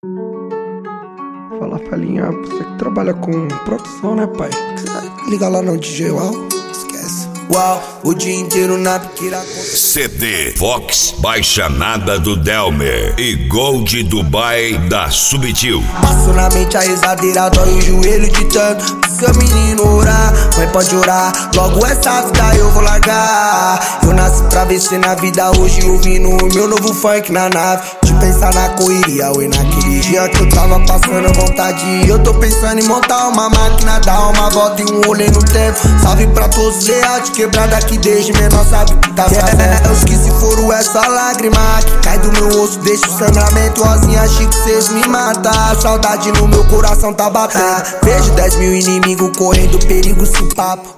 Fala, Falinha, você que trabalha com produção, né, pai? Liga lá no DJ Uau, esquece. Uau, o dia inteiro na piqueira. CD Fox Baixanada do Delmer e Gold Dubai da Subtil. Passo na mente a rezadeira, dói o joelho de tanto seu menino orar. Mãe pode orar, logo essa vida eu vou largar. Eu nasci pra vencer na vida hoje, ouvindo o meu novo funk na nave. De pensar na correria, oi, naquele dia que eu tava passando vontade. Eu tô pensando em montar uma máquina, dar uma volta e um rolê no tempo. Salve pra todos os leais de quebrada que desde menor sabe o que tá fazendo. Os que se foram é só lágrima que cai do meu osso, deixa o sangramento. Rosinha, achei que cês me matar. Saudade no meu coração tá batendo. Vejo 10 mil inimigos correndo perigo sem papo.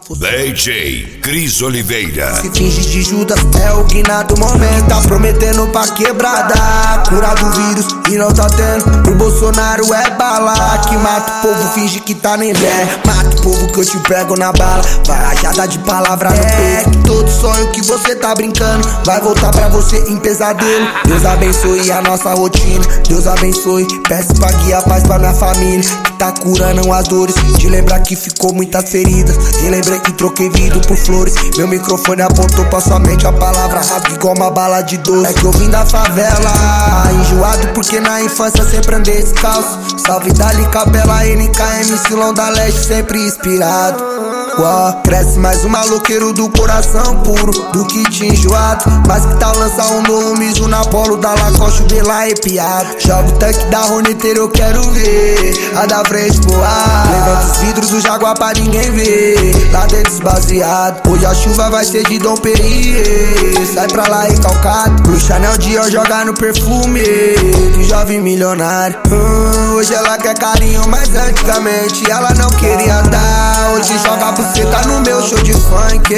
DJ Cris Oliveira. Se finge de Judas, é o Guiná do momento. Tá prometendo pra quebrada, cura do vírus e não tá tendo. Pro Bolsonaro é bala que mata o povo, finge que tá nem bem. Mata o povo que eu te pego na bala. Varajada de palavra no peito. Todo sonho que você tá brincando vai voltar pra você em pesadelo. Deus abençoe a nossa rotina, Deus abençoe. Peço pra guiar paz pra minha família que tá curando as dores. De lembrar que ficou muitas feridas, de lembrar que troquei vidro por flores. Meu microfone apontou pra sua mente, a palavra rasga igual uma bala de doce. É que eu vim da favela, enjoado porque na infância sempre andei descalço. Salve Dali Capela, NKM, Silão da Leste, sempre inspirado. Uau, cresce mais um maloqueiro do coração puro, do que te enjoado. Mas que tal lançar um novo mijo na polo da Lacoste, o Bela arrepiado. Joga o tanque da Roneteira, eu quero ver a da frente voar. Levanta os vidros do Jaguar pra ninguém ver, lá dentro esvaziado. Hoje a chuva vai ser de Dom Perrier, sai pra lá recalcado. Pro Chanel Dior jogar no perfume do jovem milionário. Hoje ela quer carinho, mas antigamente ela não queria dar. Hoje joga buceta no meu show de funk.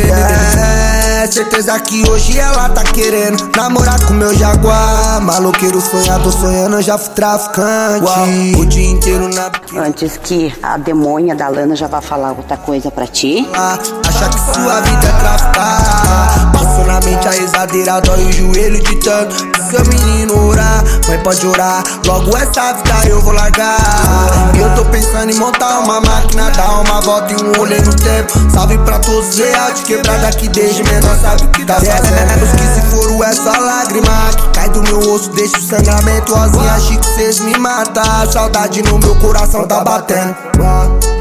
Certeza que hoje ela tá querendo namorar com meu Jaguar. Maloqueiro sonhador sonhando, eu já fui traficante. Uau, o dia inteiro na biquíni. Antes que a demônia da Lana já vá falar outra coisa pra ti. Acha que sua vida é traficar. Passou na mente a rezadeira, dói o joelho de tanto seu menino orar. Mãe pode orar, logo essa vida eu vou largar. E eu tô pensando em montar uma máquina, dar uma volta e um rolê no tempo. Salve pra todos os leais de quebrada que desde menor sabe o que tá fazendo. Os que se foram é só lágrima que cai do meu osso, deixa o sangramento. Rosinha, achei que cês me matar. Saudade no meu coração tá batendo.